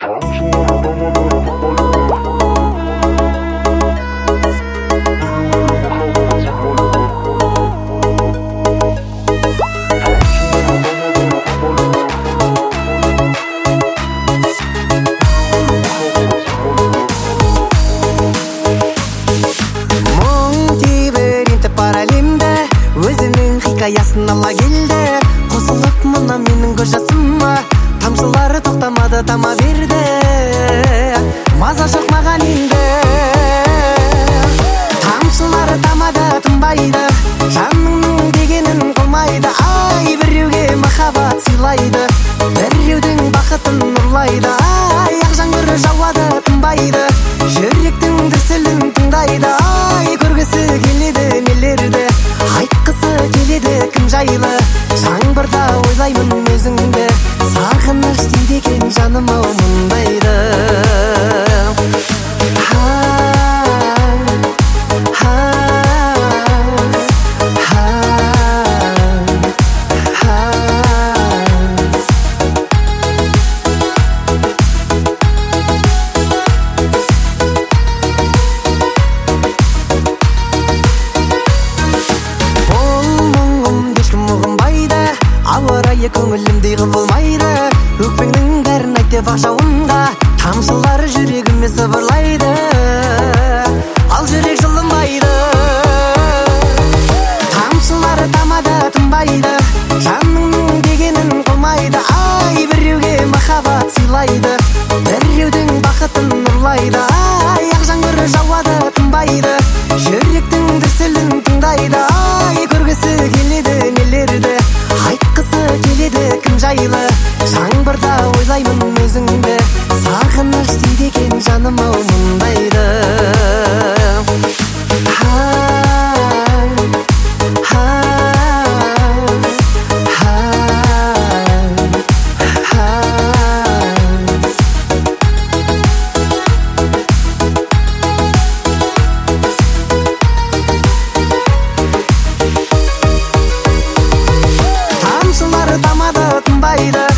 Хикаясын ала келді, қосылып мұна менің көз жасыма. Тамшылары тоқтамады, тама берді, маза жоқ маған енді. Тамшылары тамады, тынбайды, жаныңның дегенін қылмайды. Ай, біреуге махаббат сыйлайды, біреудің бақытын ұрлайды. Ай, ақ жаңбыр жауады, тынбайды, жүректің дүрсілін тыңдайды. Ай, көргісі келеді нелерді, айтқысы келеді кім жайлы. Жаңбырда ойлаймын өзіңді, сағыныш дейді екен жаным ау мұндайды. Көңілімдей құбылмайды, өкпеңнің бәрін айт деп ақ жауынға. Тамшылары жүрегіме сыбырлайды, ал жүрек жылынбайды. Тамшылары тамады, тынбайды, жаныңның дегенін қылмайды. Ай, біреуге махаббат сыйлайды, біреудің бақытын ұрлайды. Ай, ақ жаңбыр жауады, тынбайды, жүректің дүрсілін тыңдайды. Ай, көргісі келеді нелерді, айтқысы келеді кім жайлы. Жаңбырда ойлаймын өзіңді, сағыныш дейді екен жаным ау мұндайды. Тамшылары тамады, тынбайды,